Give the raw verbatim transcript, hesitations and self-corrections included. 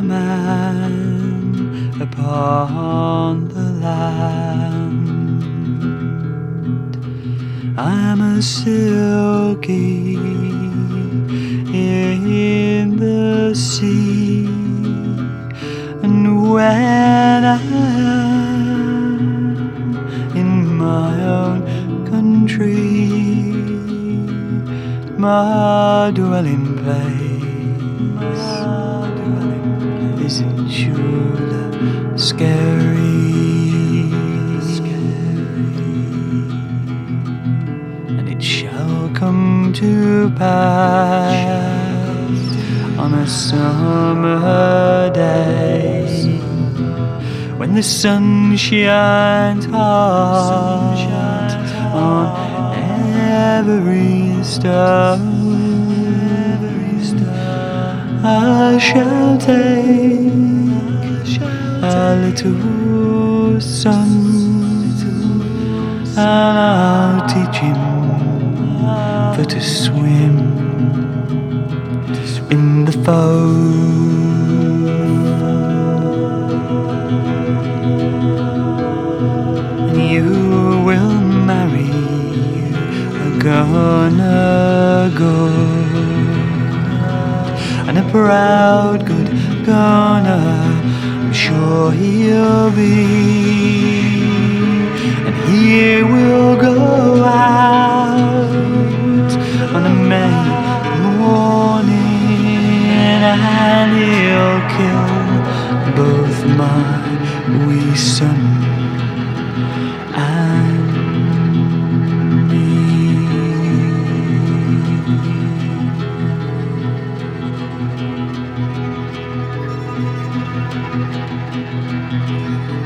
man upon the land. I'm a silky in the sea, and when I'm in my own country, my dwelling place isn't surely scary, and it shall come to pass on a summer day, when the sun shines hard on every stone, I shall take a little son, and I'll teach him for to swim in the foam. And you will marry a gonna go, and a proud good gunner I'm sure he'll be, and he will go out on a May morning, and he'll kill both my wee son and me. Thank you.